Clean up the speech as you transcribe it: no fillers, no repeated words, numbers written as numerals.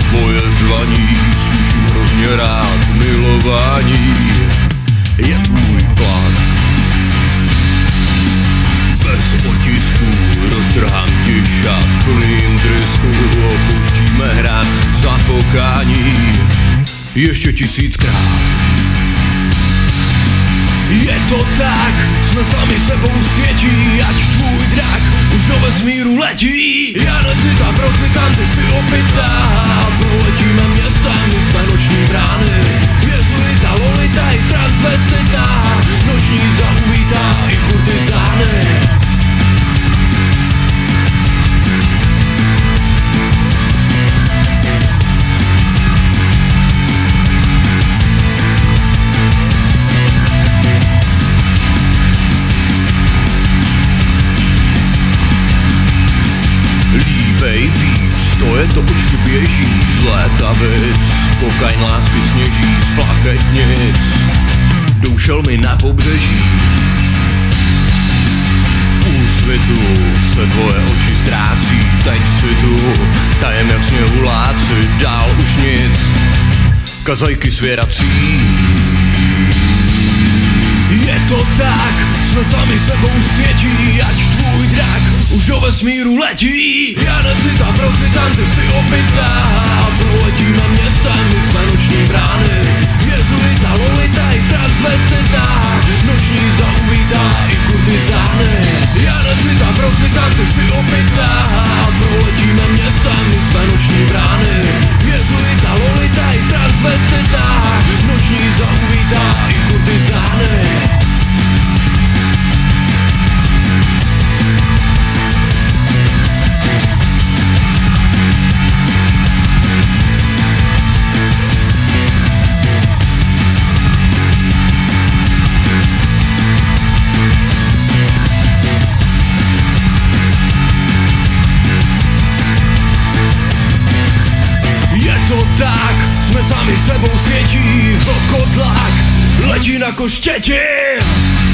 Tvoje řvaní slyším hrozně rád, milování je tvůj plán. Bez otisku roztrhám ti šat, v plným trysku opouštíme hrát za pokání ještě 1000krát. Je to tak, jsme sami sebou světí, ať tvůj drak už do vesmíru letí. Já necitám, procvitám, ty si opitá, proletíme města, my jsme noční brány. Jezuita, lolita i transvestita, noční jízda uvítá i kurtizány. Lívej víc, to je to, oč tu běží. Z létavic, kokain lásky sněží, z plachetnic doušel mi na pobřeží. V úsvitu se tvoje oči ztrácí, teď si tu tajem jak sněhuláci, dál už nic, kazajky svěrací. Je to tak, jsme sami sebou světí, ať tvůj drak už do vesmíru letí. Já necitám, procvitám, ty si opitá, proletíme města, my jsme noční brány. Jezuita, lolita i transvestita, noční jízda uvítá i kurtizány. Já necitám, procvitám, ty si opitá, proletíme města, my jsme noční brány. Jezuita, lolita i transvestita, noční jízda uvítá i kurtizány. Tak, jsme sami sebou světí, krokodlák letí na koštěti.